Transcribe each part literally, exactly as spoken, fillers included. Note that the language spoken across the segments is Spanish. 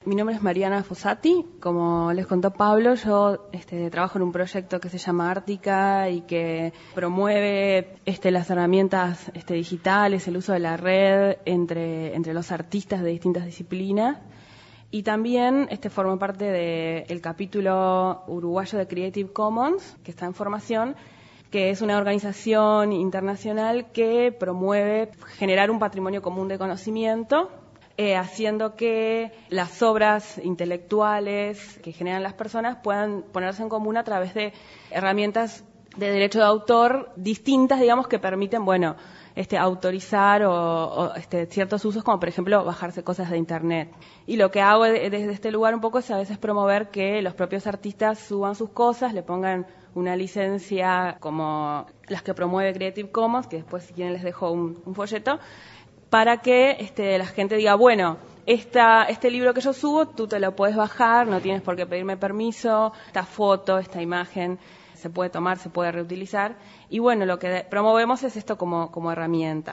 Mi nombre es Mariana Fossati. Como les contó Pablo, yo este, trabajo en un proyecto que se llama Ártica y que promueve este, las herramientas este, digitales, el uso de la red entre, entre los artistas de distintas disciplinas. Y también este, formo parte del capítulo uruguayo de Creative Commons, que está en formación, que es una organización internacional que promueve generar un patrimonio común de conocimiento, eh, haciendo que las obras intelectuales que generan las personas puedan ponerse en común a través de herramientas de derecho de autor distintas, digamos, que permiten, bueno, este, autorizar o, o este, ciertos usos, como por ejemplo bajarse cosas de internet. Y lo que hago de, desde este lugar un poco es a veces promover que los propios artistas suban sus cosas, le pongan una licencia como las que promueve Creative Commons, que después si quieren les dejo un, un folleto, para que este, la gente diga, bueno, esta, este libro que yo subo, tú te lo puedes bajar, no tienes por qué pedirme permiso, esta foto, esta imagen se puede tomar, se puede reutilizar. Y bueno, lo que promovemos es esto como, como herramienta.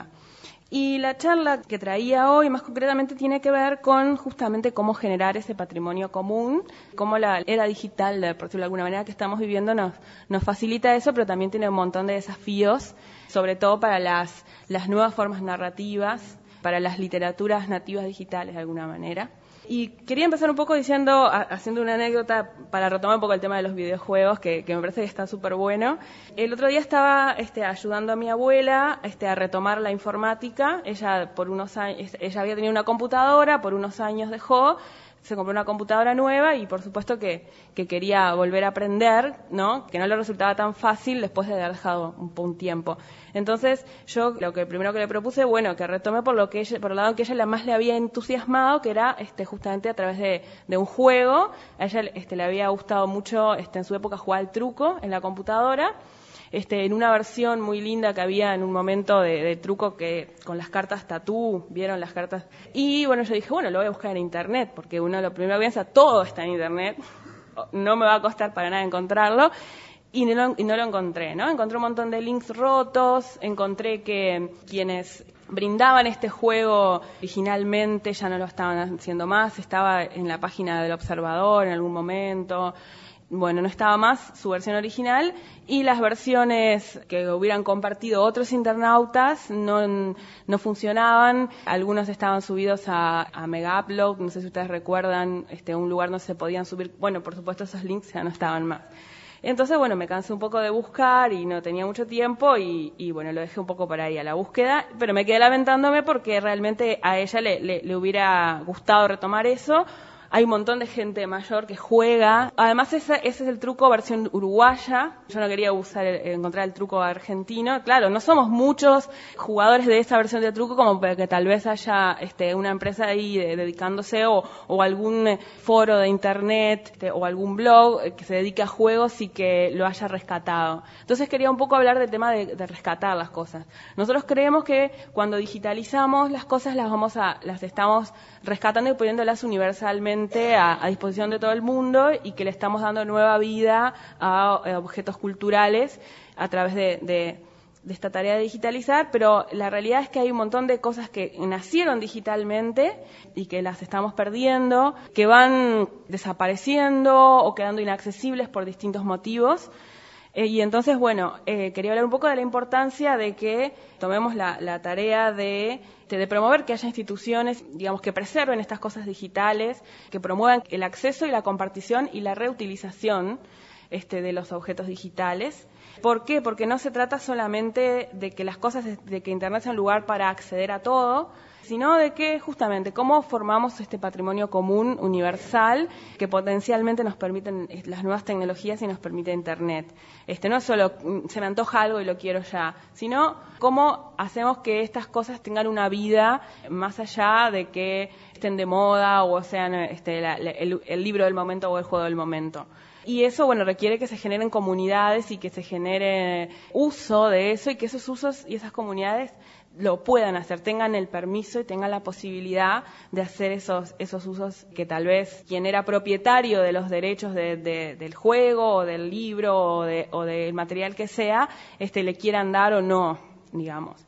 Y la charla que traía hoy, más concretamente, tiene que ver con justamente cómo generar ese patrimonio común, cómo la era digital, por decirlo de alguna manera, que estamos viviendo nos, nos facilita eso, pero también tiene un montón de desafíos, sobre todo para las, las nuevas formas narrativas, para las literaturas nativas digitales de alguna manera. Y quería empezar un poco diciendo, haciendo una anécdota para retomar un poco el tema de los videojuegos, que, que me parece que está súper bueno. El otro día estaba este, ayudando a mi abuela este, a retomar la informática. Ella por unos años, ella había tenido una computadora, por unos años dejó, se compró una computadora nueva y por supuesto que, que quería volver a aprender, ¿no? Que no le resultaba tan fácil después de haber dejado un, un tiempo. Entonces yo lo que primero que le propuse, bueno, que retome por lo que ella, por el lado que ella más le había entusiasmado, que era este justamente a través de, de un juego. A ella este, le había gustado mucho este, en su época jugar al truco en la computadora. Este, en una versión muy linda que había en un momento de, de truco que con las cartas tatú, vieron las cartas. Y bueno, yo dije, bueno, lo voy a buscar en internet, porque uno lo primero que piensa, todo está en internet, no me va a costar para nada encontrarlo. Y no, y no lo encontré, ¿no? Encontré un montón de links rotos, encontré que quienes brindaban este juego originalmente ya no lo estaban haciendo más, estaba en la página del Observador en algún momento. Bueno, no estaba más su versión original y las versiones que hubieran compartido otros internautas no, no funcionaban. Algunos estaban subidos a, a Mega Upload, no sé si ustedes recuerdan, este, un lugar donde se podían subir. Bueno, por supuesto esos links ya no estaban más. Entonces, bueno, me cansé un poco de buscar y no tenía mucho tiempo y, y bueno, lo dejé un poco para ahí a la búsqueda, pero me quedé lamentándome porque realmente a ella le, le, le hubiera gustado retomar eso. Hay un montón de gente mayor que juega. Además, ese, ese es el truco versión uruguaya. Yo no quería usar el, encontrar el truco argentino. Claro, no somos muchos jugadores de esa versión de truco como para que tal vez haya este, una empresa ahí de, dedicándose o, o algún foro de internet este, o algún blog que se dedique a juegos y que lo haya rescatado. Entonces quería un poco hablar del tema de, de rescatar las cosas. Nosotros creemos que cuando digitalizamos las cosas las vamos a, las estamos rescatando y poniéndolas universalmente A, a disposición de todo el mundo y que le estamos dando nueva vida a, a objetos culturales a través de, de, de esta tarea de digitalizar, pero la realidad es que hay un montón de cosas que nacieron digitalmente y que las estamos perdiendo, que van desapareciendo o quedando inaccesibles por distintos motivos. Eh, y entonces, bueno, eh, quería hablar un poco de la importancia de que tomemos la, la tarea de, de, de promover que haya instituciones, digamos, que preserven estas cosas digitales, que promuevan el acceso y la compartición y la reutilización este, de los objetos digitales. ¿Por qué? Porque no se trata solamente de que las cosas, de que Internet sea un lugar para acceder a todo, sino de que justamente cómo formamos este patrimonio común universal que potencialmente nos permiten las nuevas tecnologías y nos permite Internet. Este, no solo se me antoja algo y lo quiero ya, sino cómo hacemos que estas cosas tengan una vida más allá de que estén de moda o sean este, la, el, el libro del momento o el juego del momento. Y eso, bueno, requiere que se generen comunidades y que se genere uso de eso y que esos usos y esas comunidades lo puedan hacer, tengan el permiso y tengan la posibilidad de hacer esos esos usos que tal vez quien era propietario de los derechos de, de, del juego o del libro o, de, o del material que sea, este, le quieran dar o no, digamos.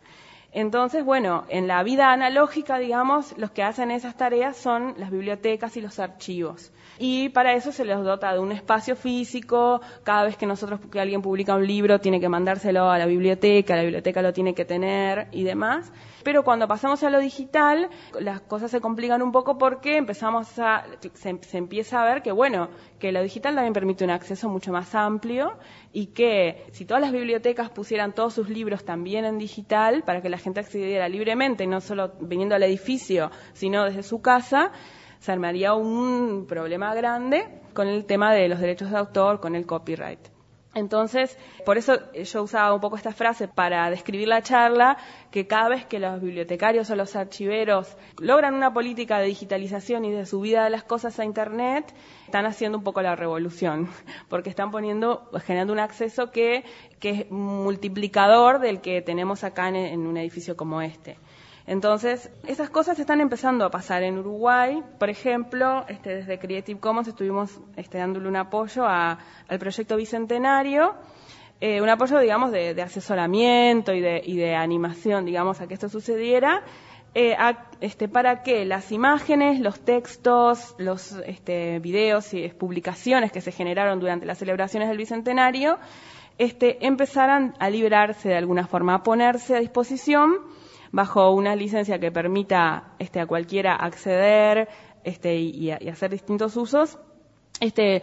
Entonces, bueno, en la vida analógica, digamos, los que hacen esas tareas son las bibliotecas y los archivos. Y para eso se les dota de un espacio físico. Cada vez que nosotros, que alguien publica un libro, tiene que mandárselo a la biblioteca, la biblioteca lo tiene que tener y demás. Pero cuando pasamos a lo digital, las cosas se complican un poco porque empezamos a, se, se empieza a ver que, bueno, que lo digital también permite un acceso mucho más amplio y que si todas las bibliotecas pusieran todos sus libros también en digital para que la gente accediera libremente, no solo viniendo al edificio, sino desde su casa, se armaría un problema grande con el tema de los derechos de autor, con el copyright. Entonces, por eso yo usaba un poco esta frase para describir la charla, que cada vez que los bibliotecarios o los archiveros logran una política de digitalización y de subida de las cosas a Internet, están haciendo un poco la revolución, porque están poniendo, generando un acceso que, que es multiplicador del que tenemos acá en, en un edificio como este. Entonces, esas cosas están empezando a pasar en Uruguay. Por ejemplo, este, desde Creative Commons estuvimos este, dándole un apoyo a, al proyecto Bicentenario, eh, un apoyo, digamos, de, de asesoramiento y de, y de animación, digamos, a que esto sucediera, eh, a, este, para que las imágenes, los textos, los este, videos y publicaciones que se generaron durante las celebraciones del Bicentenario este, empezaran a liberarse de alguna forma, a ponerse a disposición bajo una licencia que permita este, a cualquiera acceder este, y, y hacer distintos usos, este,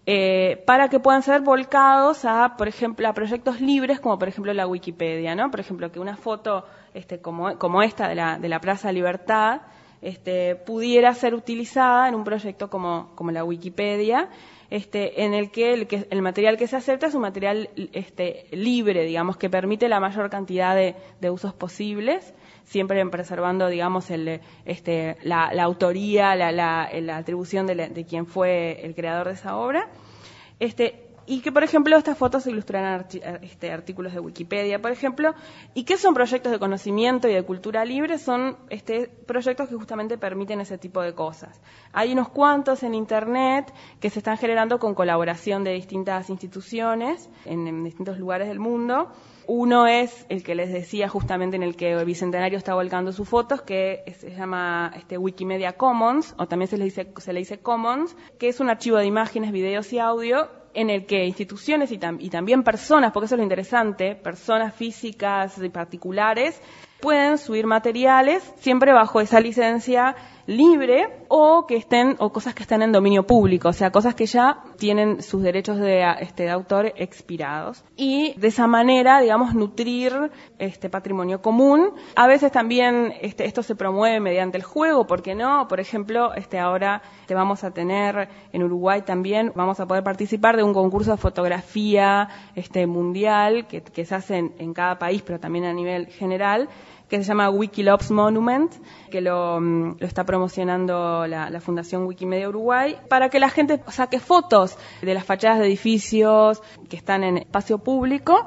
eh, para que puedan ser volcados a, por ejemplo, a proyectos libres, como por ejemplo la Wikipedia, ¿no? Por ejemplo, que una foto este, como, como esta de la, de la Plaza Libertad este, pudiera ser utilizada en un proyecto como, como la Wikipedia, Este, en el que el, que el material que se acepta es un material este, libre, digamos, que permite la mayor cantidad de, de usos posibles, siempre preservando, digamos, el, este, la, la autoría, la, la, la atribución de, la, de quien fue el creador de esa obra. Este, y que, por ejemplo, estas fotos se ilustrarán este, artículos de Wikipedia, por ejemplo. ¿Y qué son proyectos de conocimiento y de cultura libre? Son este, proyectos que justamente permiten ese tipo de cosas. Hay unos cuantos en Internet que se están generando con colaboración de distintas instituciones en, en distintos lugares del mundo. Uno es el que les decía justamente en el que el Bicentenario está volcando sus fotos, que se llama este, Wikimedia Commons, o también se le dice, se le dice Commons, que es un archivo de imágenes, videos y audio en el que instituciones y, tam- y también personas, porque eso es lo interesante, personas físicas y particulares, pueden subir materiales siempre bajo esa licencia libre o que estén o cosas que estén en dominio público, o sea, cosas que ya tienen sus derechos de, este, de autor expirados. Y de esa manera, digamos, nutrir este patrimonio común. A veces también este, esto se promueve mediante el juego, ¿por qué no? Por ejemplo, este ahora te vamos a tener en Uruguay también, vamos a poder participar de un concurso de fotografía este mundial que, que se hace en, en cada país, pero también a nivel general, que se llama Wikilops Monument, que lo, lo está promocionando la, la Fundación Wikimedia Uruguay, para que la gente saque fotos de las fachadas de edificios que están en espacio público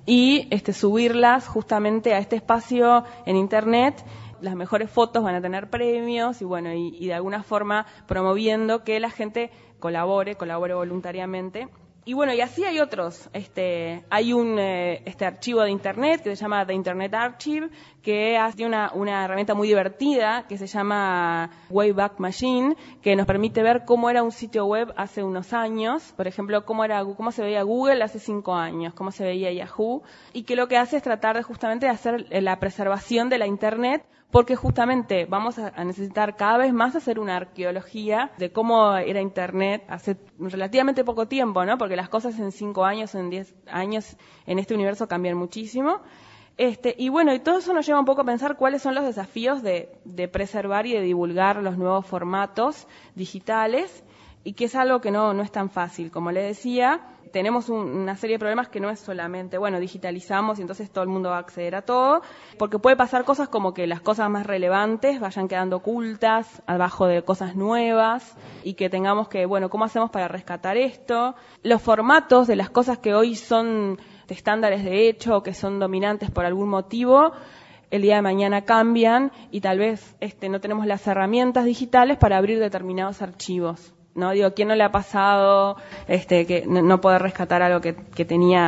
y este, subirlas justamente a este espacio en Internet. Las mejores fotos van a tener premios y bueno, y, y de alguna forma promoviendo que la gente colabore, colabore voluntariamente. Y bueno, y así hay otros. Este, hay un eh, este archivo de Internet que se llama The Internet Archive, que hace una, una herramienta muy divertida que se llama Wayback Machine, que nos permite ver cómo era un sitio web hace unos años. Por ejemplo, cómo era, cómo se veía Google hace cinco años, cómo se veía Yahoo, y que lo que hace es tratar de justamente de hacer la preservación de la Internet, porque justamente vamos a necesitar cada vez más hacer una arqueología de cómo era Internet hace relativamente poco tiempo, ¿no? Porque las cosas en cinco años, en diez años en este universo cambian muchísimo. Este, y bueno, y todo eso nos lleva un poco a pensar cuáles son los desafíos de, de preservar y de divulgar los nuevos formatos digitales, y que es algo que no, no es tan fácil. Como le decía, tenemos un, una serie de problemas que no es solamente, bueno, digitalizamos y entonces todo el mundo va a acceder a todo, porque puede pasar cosas como que las cosas más relevantes vayan quedando ocultas abajo de cosas nuevas y que tengamos que, bueno, ¿cómo hacemos para rescatar esto? Los formatos de las cosas que hoy son de estándares de hecho o que son dominantes por algún motivo, el día de mañana cambian y tal vez este, no tenemos las herramientas digitales para abrir determinados archivos. No digo, ¿quién no le ha pasado este, que no, no poder rescatar algo que, que tenía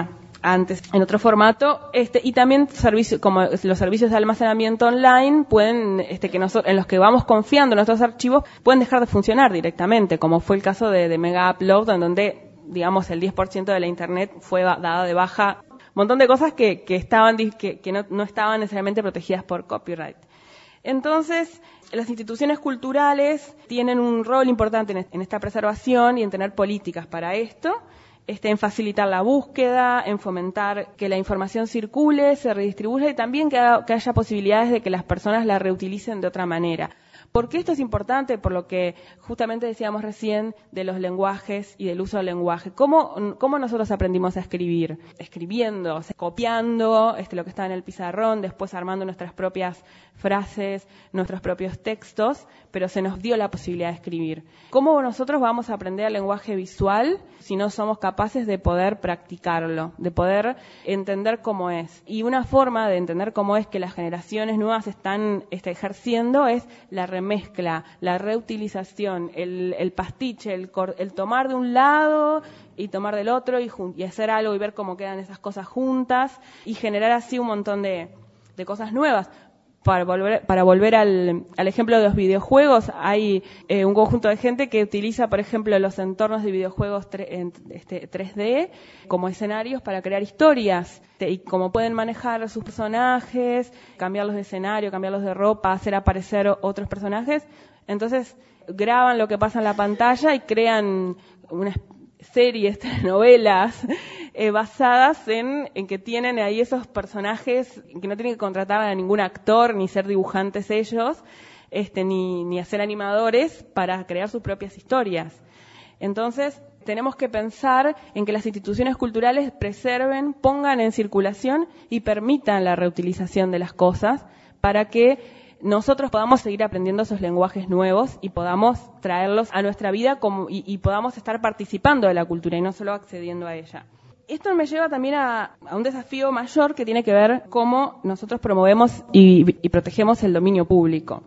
antes en otro formato, este, y también servicios, como los servicios de almacenamiento online pueden, este, que nosotros, en los que vamos confiando nuestros archivos, pueden dejar de funcionar directamente, como fue el caso de, de Mega Upload, en donde, digamos, el diez por ciento de la internet fue dada de baja, un montón de cosas que, que estaban, que, que no, no estaban necesariamente protegidas por copyright. Entonces, las instituciones culturales tienen un rol importante en, en esta preservación y en tener políticas para esto. Este, en facilitar la búsqueda, en fomentar que la información circule, se redistribuya y también que, ha, que haya posibilidades de que las personas la reutilicen de otra manera. ¿Por qué esto es importante? Por lo que justamente decíamos recién de los lenguajes y del uso del lenguaje. ¿Cómo, cómo nosotros aprendimos a escribir? Escribiendo, o sea, copiando este, lo que está en el pizarrón, después armando nuestras propias frases, nuestros propios textos, pero se nos dio la posibilidad de escribir. ¿Cómo nosotros vamos a aprender el lenguaje visual si no somos capaces de poder practicarlo, de poder entender cómo es? Y una forma de entender cómo es que las generaciones nuevas están este, ejerciendo es la remezcla, la reutilización, el, el pastiche, el, el tomar de un lado y tomar del otro y, y hacer algo y ver cómo quedan esas cosas juntas y generar así un montón de, de cosas nuevas. Para volver, para volver al, al ejemplo de los videojuegos, hay eh, un conjunto de gente que utiliza, por ejemplo, los entornos de videojuegos tre, en, este, tres D como escenarios para crear historias. Y cómo pueden manejar sus personajes, cambiarlos de escenario, cambiarlos de ropa, hacer aparecer otros personajes. Entonces, graban lo que pasa en la pantalla y crean una series, telenovelas eh, basadas en, en que tienen ahí esos personajes que no tienen que contratar a ningún actor ni ser dibujantes ellos, este, ni, ni hacer animadores para crear sus propias historias. Entonces, tenemos que pensar en que las instituciones culturales preserven, pongan en circulación y permitan la reutilización de las cosas para que nosotros podamos seguir aprendiendo esos lenguajes nuevos y podamos traerlos a nuestra vida como, y, y podamos estar participando de la cultura y no solo accediendo a ella. Esto me lleva también a, a un desafío mayor que tiene que ver cómo nosotros promovemos y, y protegemos el dominio público.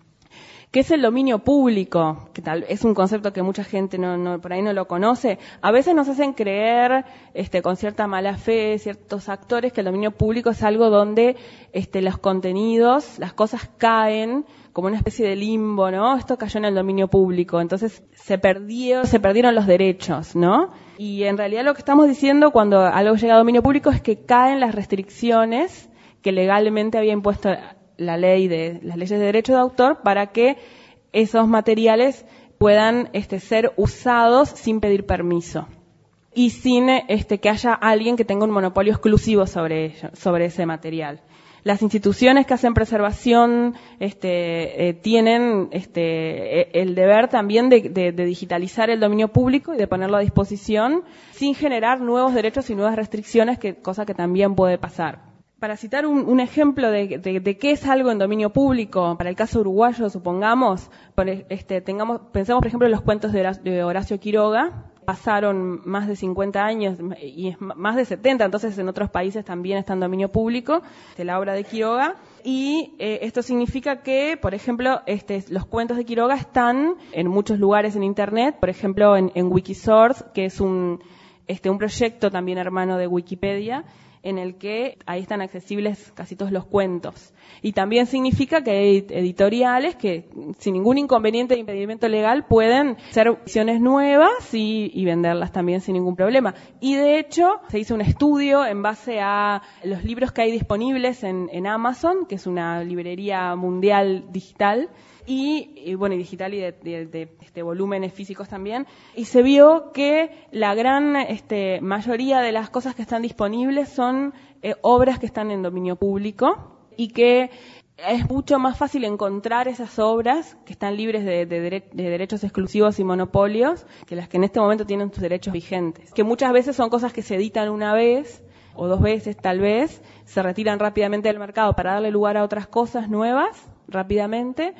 ¿Qué es el dominio público? Que tal es un concepto que mucha gente no, no, por ahí no lo conoce. A veces nos hacen creer, este, con cierta mala fe, ciertos actores, que el dominio público es algo donde, este, los contenidos, las cosas caen como una especie de limbo, ¿no? Esto cayó en el dominio público, entonces se perdió, se perdieron los derechos, ¿no? Y en realidad lo que estamos diciendo cuando algo llega a dominio público es que caen las restricciones que legalmente había impuesto la ley de las leyes de derecho de autor para que esos materiales puedan este, ser usados sin pedir permiso y sin este, que haya alguien que tenga un monopolio exclusivo sobre ello, sobre ese material. Las instituciones que hacen preservación este, eh, tienen este, el deber también de, de, de digitalizar el dominio público y de ponerlo a disposición sin generar nuevos derechos y nuevas restricciones, que, cosa que también puede pasar. Para citar un, un ejemplo de, de, de qué es algo en dominio público, para el caso uruguayo, supongamos, por este, tengamos, pensemos por ejemplo en los cuentos de Horacio, de Horacio Quiroga, pasaron más de cincuenta años y es más de setenta, entonces en otros países también está en dominio público, de la obra de Quiroga, y eh, esto significa que, por ejemplo, este, los cuentos de Quiroga están en muchos lugares en Internet, por ejemplo en, en Wikisource, que es un, este, un proyecto también hermano de Wikipedia, en el que ahí están accesibles casi todos los cuentos. Y también significa que hay editoriales que, sin ningún inconveniente de impedimento legal, pueden hacer ediciones nuevas y, y venderlas también sin ningún problema. Y de hecho, se hizo un estudio en base a los libros que hay disponibles en, en Amazon, que es una librería mundial digital, y, y bueno, y digital y de, de, de este, volúmenes físicos también, y se vio que la gran este, mayoría de las cosas que están disponibles son eh, obras que están en dominio público y que es mucho más fácil encontrar esas obras que están libres de, de, dere- de derechos exclusivos y monopolios que las que en este momento tienen sus derechos vigentes, que muchas veces son cosas que se editan una vez o dos veces tal vez, se retiran rápidamente del mercado para darle lugar a otras cosas nuevas rápidamente.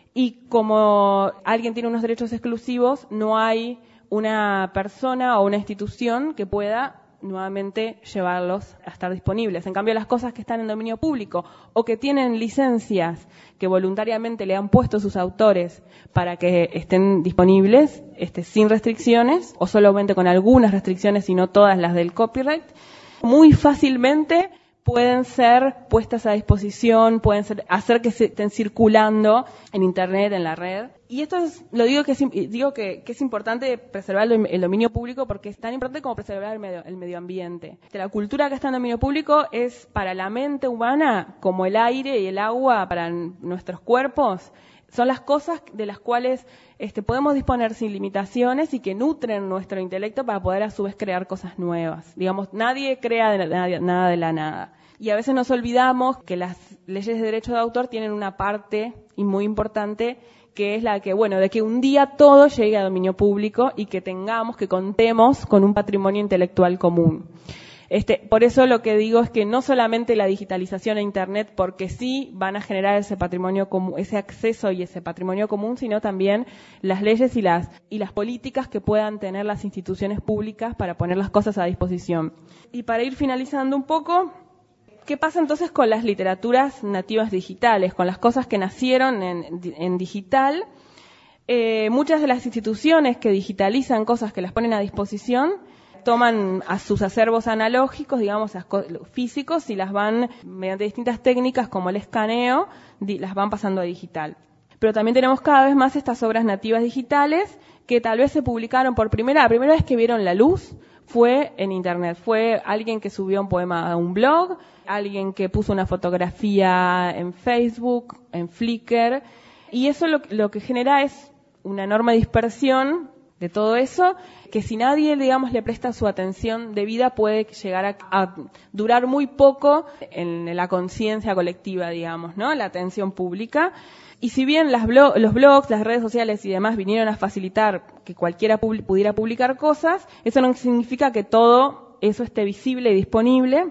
Y como alguien tiene unos derechos exclusivos, no hay una persona o una institución que pueda nuevamente llevarlos a estar disponibles. En cambio, las cosas que están en dominio público o que tienen licencias que voluntariamente le han puesto sus autores para que estén disponibles este, sin restricciones o solamente con algunas restricciones y no todas las del copyright, muy fácilmente pueden ser puestas a disposición, pueden ser, hacer que se estén circulando en Internet, en la red. Y esto es, lo digo que es, digo que, que es importante preservar el, el dominio público porque es tan importante como preservar el medio, el medio ambiente. La cultura que está en dominio público es para la mente humana como el aire y el agua para nuestros cuerpos. Son las cosas de las cuales este, podemos disponer sin limitaciones y que nutren nuestro intelecto para poder a su vez crear cosas nuevas. Digamos, nadie crea de la, nada de la nada. Y a veces nos olvidamos que las leyes de derecho de autor tienen una parte y muy importante que es la que, bueno, de que un día todo llegue a dominio público y que tengamos, que contemos con un patrimonio intelectual común. Este, por eso lo que digo es que no solamente la digitalización e Internet, porque sí van a generar ese patrimonio común, ese acceso y ese patrimonio común, sino también las leyes y las, y las políticas que puedan tener las instituciones públicas para poner las cosas a disposición. Y para ir finalizando un poco, ¿qué pasa entonces con las literaturas nativas digitales, con las cosas que nacieron en, en digital? Eh, muchas de las instituciones que digitalizan cosas, que las ponen a disposición, toman a sus acervos analógicos, digamos, físicos, y las van, mediante distintas técnicas como el escaneo, las van pasando a digital. Pero también tenemos cada vez más estas obras nativas digitales que tal vez se publicaron por primera, la primera vez que vieron la luz fue en Internet. Fue alguien que subió un poema a un blog, alguien que puso una fotografía en Facebook, en Flickr, y eso lo, lo que genera es una enorme dispersión de todo eso, que si nadie, digamos, le presta su atención debida, puede llegar a, a durar muy poco en la conciencia colectiva, digamos, ¿no? La atención pública. Y si bien las blog, los blogs, las redes sociales y demás vinieron a facilitar que cualquiera pub, pudiera publicar cosas, eso no significa que todo eso esté visible y disponible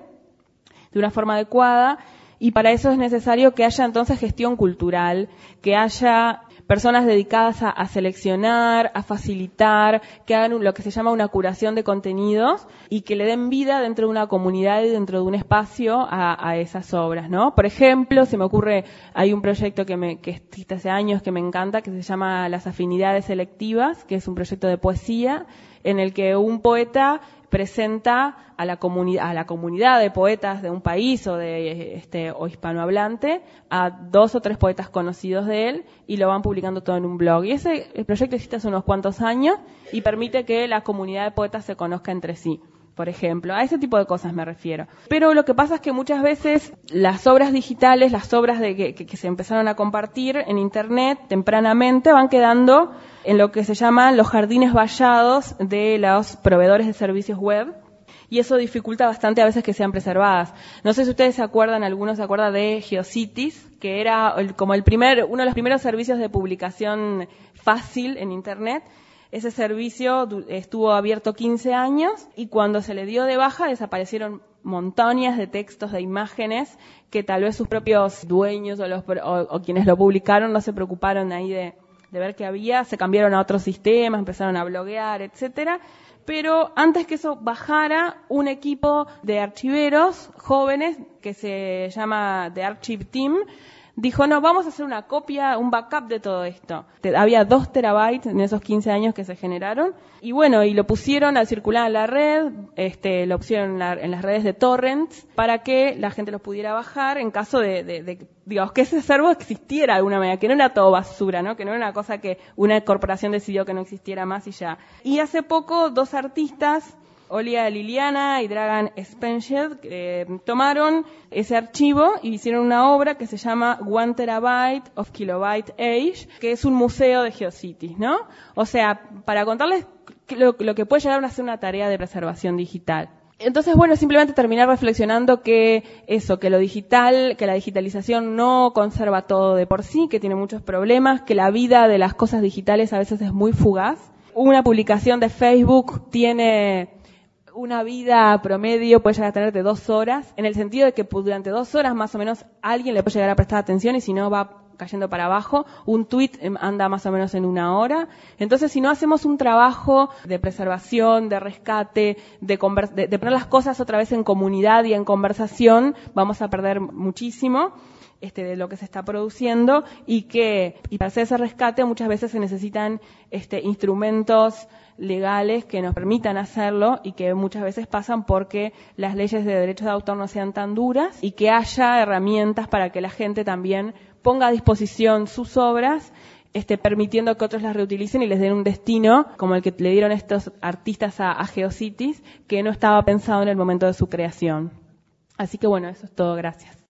de una forma adecuada, y para eso es necesario que haya entonces gestión cultural, que haya personas dedicadas a, a seleccionar, a facilitar, que hagan un, lo que se llama una curación de contenidos y que le den vida dentro de una comunidad y dentro de un espacio a, a esas obras, ¿no? Por ejemplo, se me ocurre, hay un proyecto que, me, que existe hace años que me encanta, que se llama Las Afinidades Selectivas, que es un proyecto de poesía en el que un poeta presenta a la comunidad, a la comunidad de poetas de un país o de este o hispanohablante a dos o tres poetas conocidos de él y lo van publicando todo en un blog. Y ese el proyecto existe hace unos cuantos años y permite que la comunidad de poetas se conozca entre sí. Por ejemplo, a ese tipo de cosas me refiero. Pero lo que pasa es que muchas veces las obras digitales, las obras de que, que, que se empezaron a compartir en Internet tempranamente van quedando en lo que se llaman los jardines vallados de los proveedores de servicios web, y eso dificulta bastante a veces que sean preservadas. No sé si ustedes se acuerdan, algunos se acuerdan de GeoCities, que era el, como el primer, uno de los primeros servicios de publicación fácil en Internet. Ese servicio estuvo abierto quince años y cuando se le dio de baja desaparecieron montones de textos, de imágenes que tal vez sus propios dueños o, los, o, o quienes lo publicaron no se preocuparon ahí de, de ver qué había, se cambiaron a otros sistemas, empezaron a bloguear, etcétera. Pero antes que eso bajara, un equipo de archiveros jóvenes que se llama The Archive Team dijo, no, vamos a hacer una copia, un backup de todo esto. Había dos terabytes en esos quince años que se generaron. Y bueno, y lo pusieron a circular en la red, este, lo pusieron en, la, en las redes de torrents para que la gente los pudiera bajar en caso de, de, de, digamos, que ese acervo existiera de alguna manera, que no era todo basura, ¿no? Que no era una cosa que una corporación decidió que no existiera más y ya. Y hace poco, dos artistas, Olia Liliana y Dragan Spencer, eh, tomaron ese archivo y hicieron una obra que se llama One Terabyte of Kilobyte Age, que es un museo de GeoCities, ¿no? O sea, para contarles lo, lo que puede llegar a ser una tarea de preservación digital. Entonces, bueno, simplemente terminar reflexionando que eso, que lo digital, que la digitalización no conserva todo de por sí, que tiene muchos problemas, que la vida de las cosas digitales a veces es muy fugaz. Una publicación de Facebook tiene una vida promedio, puede llegar a tener de dos horas, en el sentido de que durante dos horas más o menos alguien le puede llegar a prestar atención y si no va cayendo para abajo. Un tweet anda más o menos en una hora. Entonces, si no hacemos un trabajo de preservación, de rescate, de, conver- de, de poner las cosas otra vez en comunidad y en conversación, vamos a perder muchísimo. este, de lo que se está produciendo y que y para hacer ese rescate muchas veces se necesitan este, instrumentos legales que nos permitan hacerlo y que muchas veces pasan porque las leyes de derechos de autor no sean tan duras y que haya herramientas para que la gente también ponga a disposición sus obras, este, permitiendo que otros las reutilicen y les den un destino como el que le dieron estos artistas a, a GeoCities, que no estaba pensado en el momento de su creación. Así que bueno, eso es todo. Gracias.